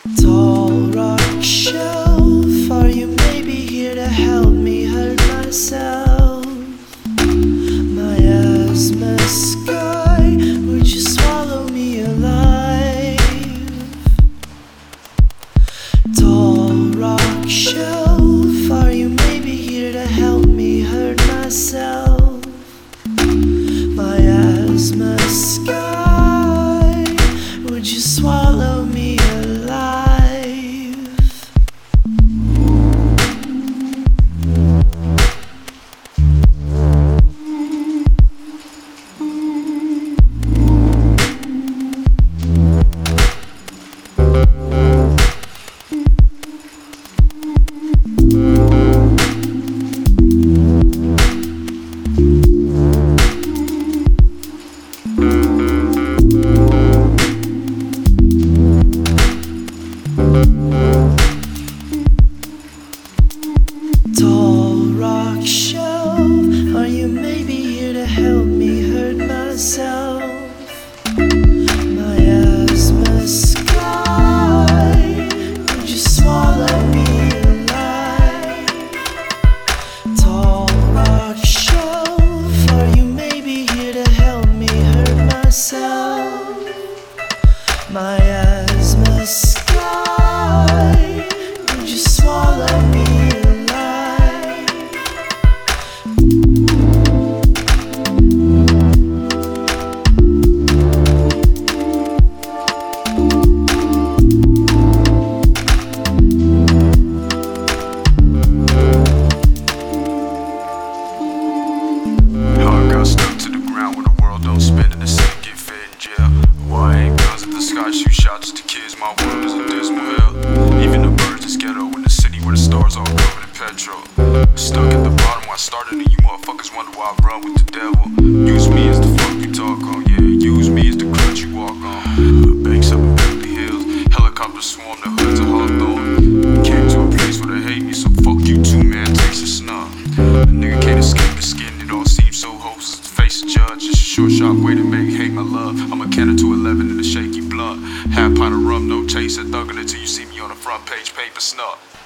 Tall rock shelf, are you maybe here to help me hurt myself? My asthma sky, would you swallow me alive? Tall rock shelf, are you maybe here to help me hurt myself? My asthma sky, would you swallow me alive? Tall rock shelf, are you maybe here to help me hurt myself? My asthma sky, would you swallow me alive? Tall rock shelf, are you maybe here to help me hurt myself? My asthma sky, would you swallow me alive? Stuck to the ground when the world don't spin and the city get fed in jail. Why ain't guns at the sky, shoot shots to kids, my world is a dismal hell. Even the birds is ghetto in the city where the stars all covered in petrol. Stuck at the bottom where I started and you motherfuckers wonder why I run with the devil. Use me as the fuck you talk on, yeah, use me as the crutch you walk on. Banks up in Beverly Hills, helicopters swarm the hoods of Hawthorne. Came to a place where they hate me, so fuck you too, man, take some snub. A nigga can't escape his skin, it all seems so hopeless to face a judge. It's a short, sharp way to make hate my love. I'm a cannon to 11 in a shaky blunt. Half pint of rum, no chaser, thugging it till you see me on the front page, paper snub.